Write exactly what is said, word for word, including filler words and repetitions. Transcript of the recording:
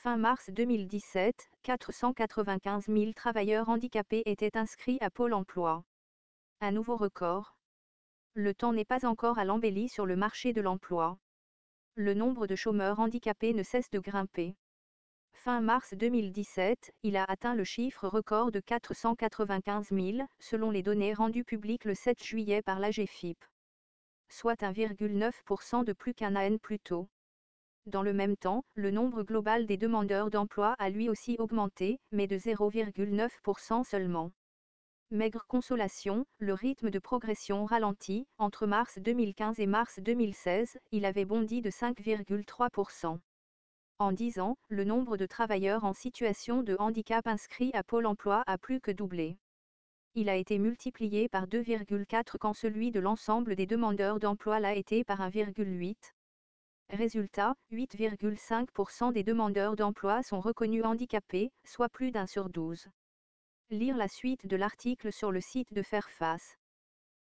Fin mars deux mille dix-sept, quatre cent quatre-vingt-quinze mille travailleurs handicapés étaient inscrits à Pôle emploi. Un nouveau record. Le temps n'est pas encore à l'embellie sur le marché de l'emploi. Le nombre de chômeurs handicapés ne cesse de grimper. Fin mars deux mille dix-sept, il a atteint le chiffre record de quatre cent quatre-vingt-quinze mille, selon les données rendues publiques le sept juillet par l'A G F I P. Soit un virgule neuf pour cent de plus qu'un an plus tôt. Dans le même temps, le nombre global des demandeurs d'emploi a lui aussi augmenté, mais de zéro virgule neuf pour cent seulement. Maigre consolation, le rythme de progression ralentit. Entre mars deux mille quinze et mars deux mille seize, il avait bondi de cinq virgule trois pour cent. En dix ans, le nombre de travailleurs en situation de handicap inscrits à Pôle emploi a plus que doublé. Il a été multiplié par deux virgule quatre quand celui de l'ensemble des demandeurs d'emploi l'a été par un virgule huit. Résultat, huit virgule cinq pour cent des demandeurs d'emploi sont reconnus handicapés, soit plus d'un sur douze. Lire la suite de l'article sur le site de Fairface.